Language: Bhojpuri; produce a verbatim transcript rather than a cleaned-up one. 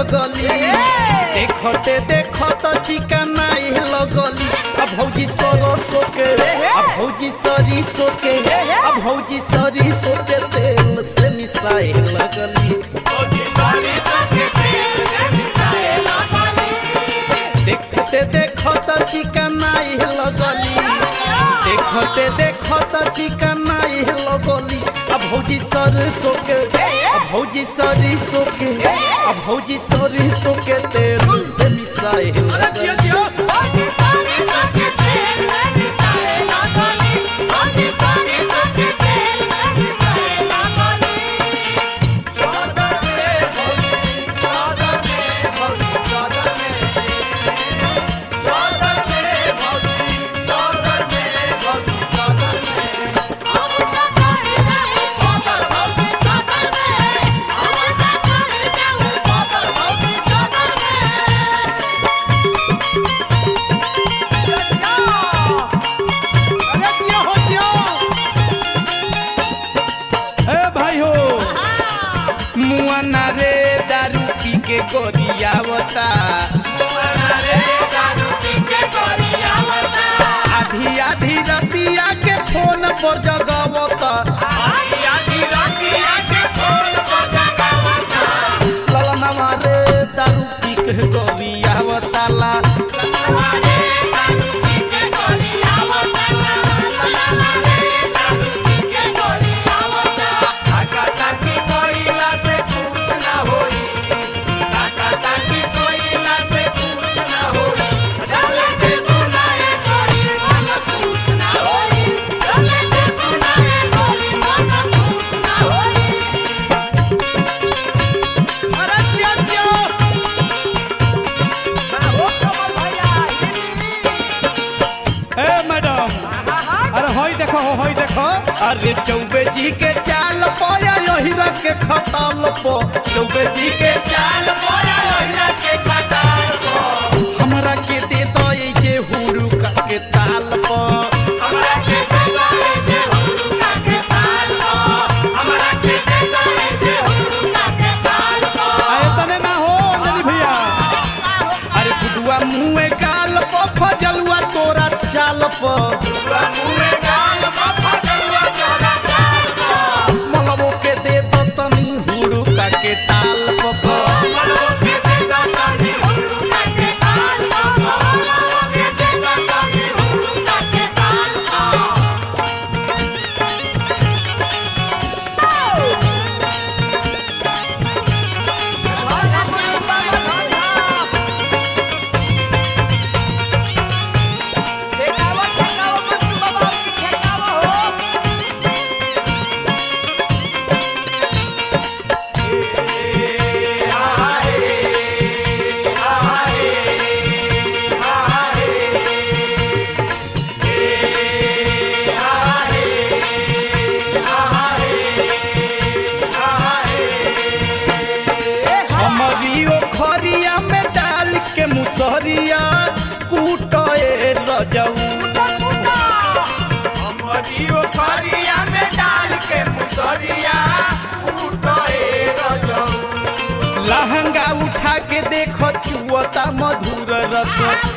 लगली देखते देखत चिकना लगली अब भौजी सरसों के अब भौजी सरिसों के अब भौजी सरिसों के तेल से मिसाए लगली देखते देखत चिकना लगली देखते देखत चिकना लगली अब भौजी सरसों के अब भौजी सरिसों के अब भौजी सरिसों के तेल से मिसाए लगली गोरियावता आधी आधी रतिया के फोन पर जगावता ललनवा रे दारू पी के गोरियावता ला अरे चौबे जी के चाल पोया यही रख के खटाल पो चौबे जी के चाल पोया यही रख के खटाल पो हमरा के दे दो ये हुरु का के ताल पो हमरा के दे दो ये हुरु का के ताल पो हमरा के दे दो ये हुरु का के ताल पो आए तने ना हो अंजलि भैया अरे गुडुआ मुंह में गाल पो फजलुआ तोरा चाल पो गुडुआ मुंह में गाल पो फजलुआ तोरा चाल पो मलबो के दे दो तनी हुरु का के ताल पो मलबो के दे दो तनी हुरु का के ताल पो मलबो के दे दो तनी हुरु का के ताल पो मुसहरिया कूटे रजऊ हमरियो खरिया में डाल के मुसहरिया कूटे रजऊ लहंगा उठा के देखो चुअता मधुर रस